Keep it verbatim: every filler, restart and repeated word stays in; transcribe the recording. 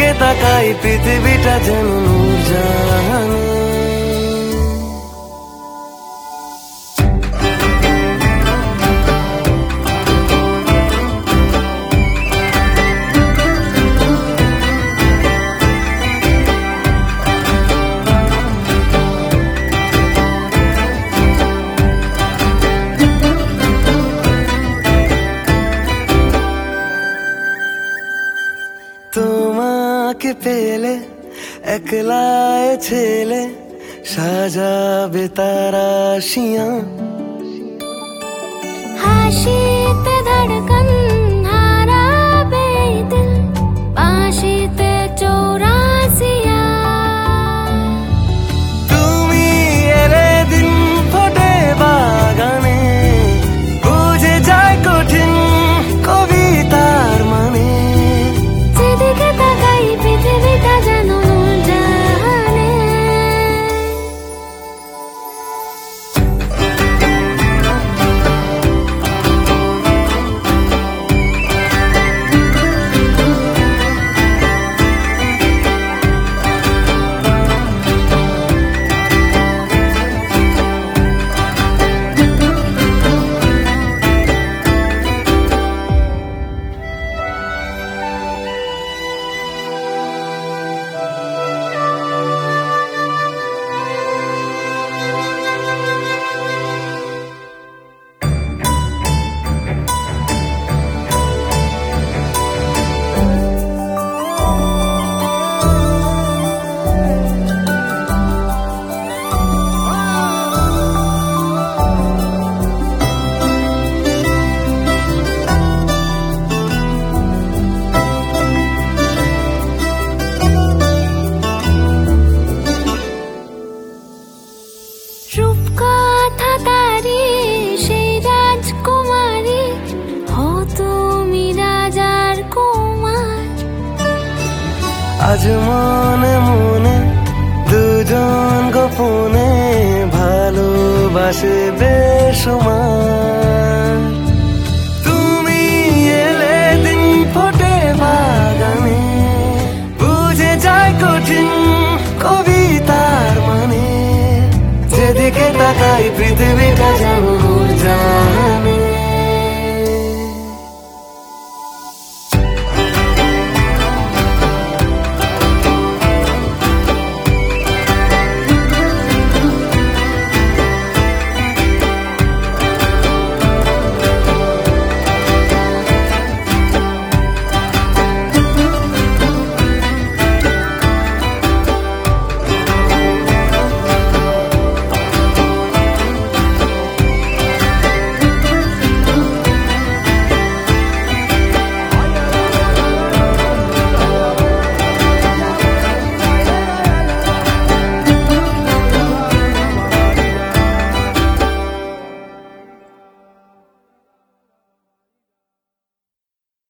যেদিকে তাকাই পৃথিবীটা যেন নূরজাহান। তোমাকে পেলে একলায় ছেলে সাজাবে তারা শিয়া, হাসিতে ধড়কন হারাবে দিল, বাঁশিতে চৌরাসিয়া। তুমি এলে দিন ফোটে বাগানে, বুঝে যায় কঠিন কবিতার মানে। যেদিকে তাকাই পৃথিবীটা যেন নূরজাহানে। রূপকথা তারি সেই রাজকুমারী, হো তুমি রাজার কুমার। আজ মনে মনে দুজন গোপনে ভালোবাসে বেসুমার। তুমি এলে দিন ফোটে বাগানে, বুঝে যায় কঠিন কবিতার মানে। যেদিকে তাকাই পৃথিবীটা যেন নূরজাহান।